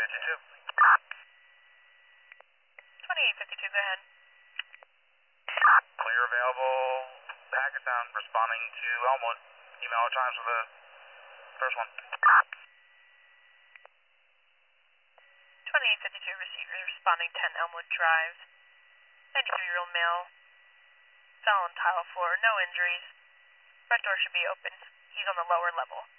2852, go ahead. Clear available. Hackertown responding to Elmwood. Email times for the first one. 2852 receiver responding 10 Elmwood Drive. 93-year-old male. Fell on tile floor, no injuries. Front door should be open. He's on the lower level.